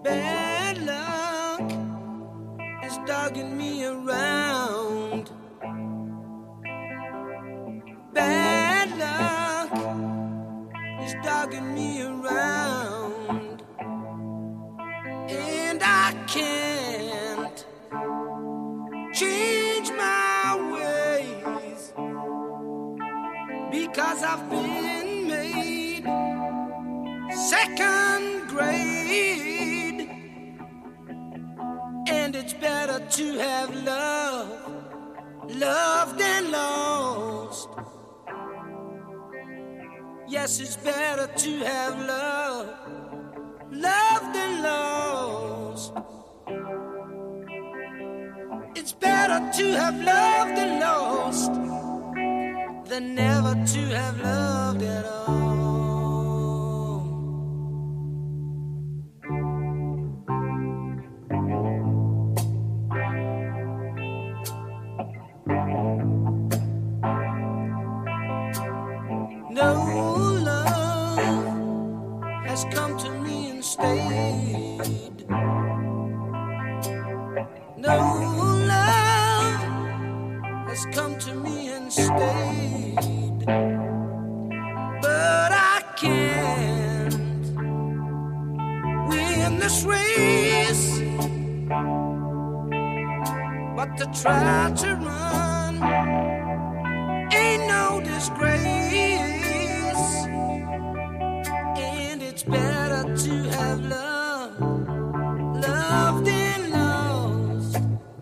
Bad luck is dogging me around. Bad luck is dogging me around. And I can't change my ways because I've been made second grade. And it's better to have loved and lost. Yes, it's better to have loved and lost. It's better to have loved and lost than never to have loved at all. No love has come to me and stayed. No love has come to me and stayed. But I can't win this race, but to try to run ain't no disgrace. And it's better to have loved and lost.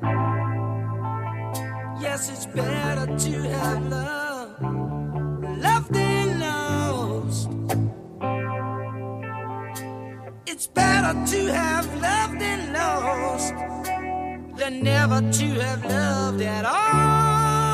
Yes, it's better to have loved and lost. It's better to have loved and lost than never to have loved at all.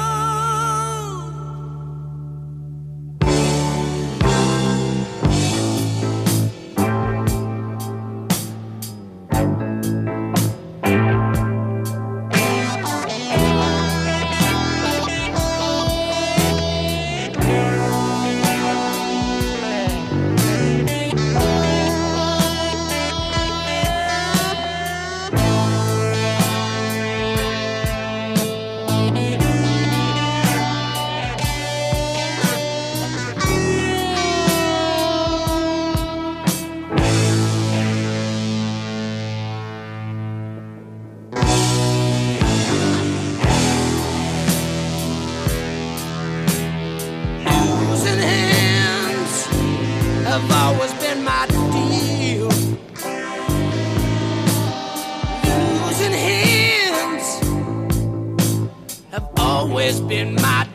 Have always been my deal. Losing hands have always been my